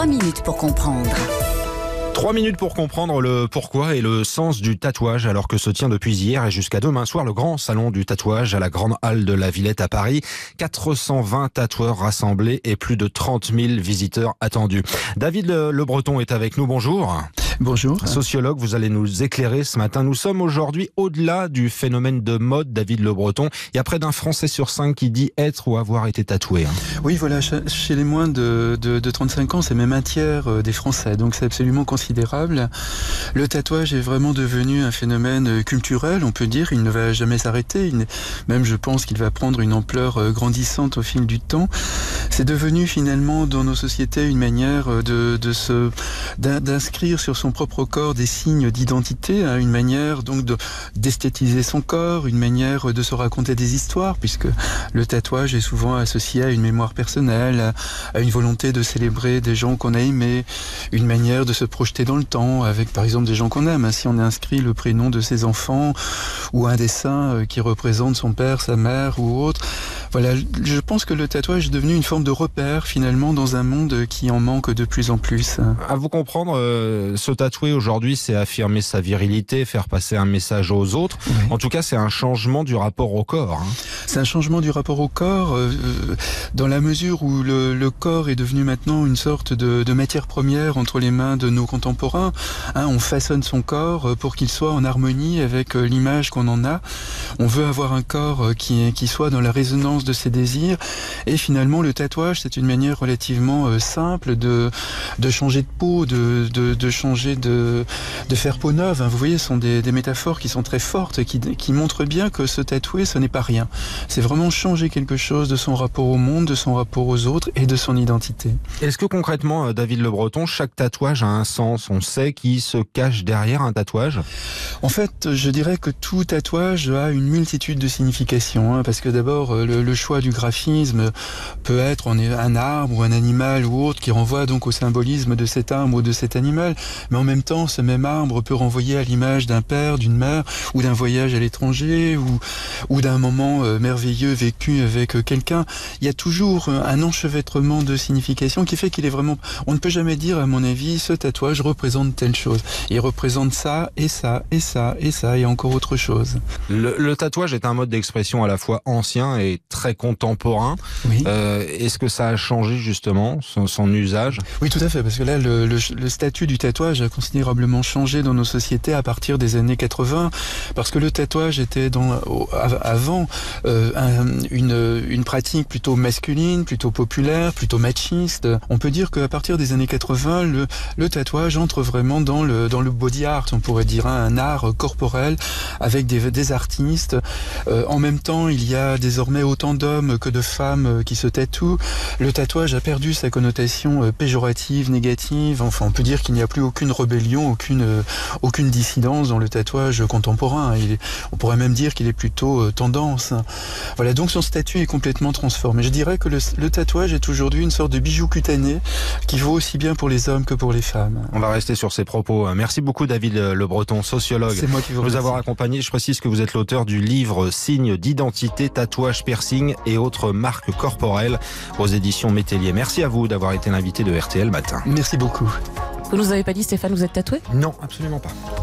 3 minutes pour comprendre. 3 minutes pour comprendre le pourquoi et le sens du tatouage, alors que se tient depuis hier et jusqu'à demain soir le grand salon du tatouage à la Grande Halle de la Villette à Paris. 420 tatoueurs rassemblés et plus de 30 000 visiteurs attendus. David Le Breton est avec nous, bonjour. Bonjour. Sociologue, vous allez nous éclairer ce matin. Nous sommes aujourd'hui au-delà du phénomène de mode, David Le Breton. Il y a près d'un Français sur 5 qui dit être ou avoir été tatoué. Oui, voilà, chez les moins de 35 ans, c'est même un tiers des Français, donc c'est absolument considérable. Le tatouage est vraiment devenu un phénomène culturel, on peut dire. Il ne va jamais s'arrêter. Même, je pense qu'il va prendre une ampleur grandissante au fil du temps. C'est devenu finalement dans nos sociétés une manière d'inscrire sur son propre corps des signes d'identité, une manière donc d'esthétiser son corps, une manière de se raconter des histoires, puisque le tatouage est souvent associé à une mémoire personnelle, à une volonté de célébrer des gens qu'on a aimés, une manière de se projeter dans le temps avec par exemple des gens qu'on aime. Si on a inscrit le prénom de ses enfants ou un dessin qui représente son père, sa mère ou autre. Voilà, je pense que le tatouage est devenu une forme de repère finalement dans un monde qui en manque de plus en plus. À vous comprendre, se tatouer aujourd'hui, c'est affirmer sa virilité, faire passer un message aux autres. Oui. En tout cas, c'est un changement du rapport au corps. C'est un changement du rapport au corps dans la mesure où le corps est devenu maintenant une sorte de matière première entre les mains de nos contemporains. On façonne son corps pour qu'il soit en harmonie avec l'image qu'on en a. On veut avoir un corps qui soit dans la résonance de ses désirs. Et finalement, le tatouage, c'est une manière relativement simple de changer de peau, de changer de faire peau neuve. Vous voyez, ce sont des métaphores qui sont très fortes et qui montrent bien que se tatouer, ce n'est pas rien. C'est vraiment changer quelque chose de son rapport au monde, de son rapport aux autres et de son identité. Est-ce que concrètement, David Le Breton, chaque tatouage a un sens? On sait qui se cache derrière un tatouage? En fait, je dirais que tout tatouage a une multitude de significations, parce que d'abord, le choix du graphisme peut être un arbre ou un animal ou autre qui renvoie donc au symbolisme de cet arbre ou de cet animal, mais en même temps, ce même arbre peut renvoyer à l'image d'un père, d'une mère, ou d'un voyage à l'étranger, ou d'un moment merveilleux vécu avec quelqu'un. Il y a toujours un enchevêtrement de significations qui fait qu'il est vraiment... On ne peut jamais dire, à mon avis, ce tatouage représente telle chose. Il représente ça, et ça, et ça, et ça, et encore autre chose. Le tatouage est un mode d'expression à la fois ancien et très contemporain. Oui. Est-ce que ça a changé justement son usage? Oui, tout à fait, parce que là, le statut du tatouage a considérablement changé dans nos sociétés à partir des années 80, parce que le tatouage était avant une pratique plutôt masculine, plutôt populaire, plutôt machiste. On peut dire qu'à partir des années 80, le tatouage entre vraiment dans le body art, on pourrait dire, un art corporel avec des artistes. En même temps, il y a désormais autant d'hommes que de femmes qui se tatouent. Le tatouage a perdu sa connotation péjorative, négative. Enfin, on peut dire qu'il n'y a plus aucune rébellion, aucune dissidence dans le tatouage contemporain. On pourrait même dire qu'il est plutôt tendance. Voilà, donc son statut est complètement transformé. Je dirais que le tatouage est aujourd'hui une sorte de bijou cutané qui vaut aussi bien pour les hommes que pour les femmes. On va rester sur ces propos. Merci beaucoup David Le Breton, sociologue. C'est moi qui vous remercie. Nous avoir accompagné. Je précise que vous êtes l'auteur du livre Signes d'identité, tatouage, piercing et autres marques corporelles aux éditions Métellier. Merci à vous d'avoir été l'invité de RTL Matin. Merci beaucoup. Vous nous avez pas dit, Stéphane, vous êtes tatoué? Non, absolument pas.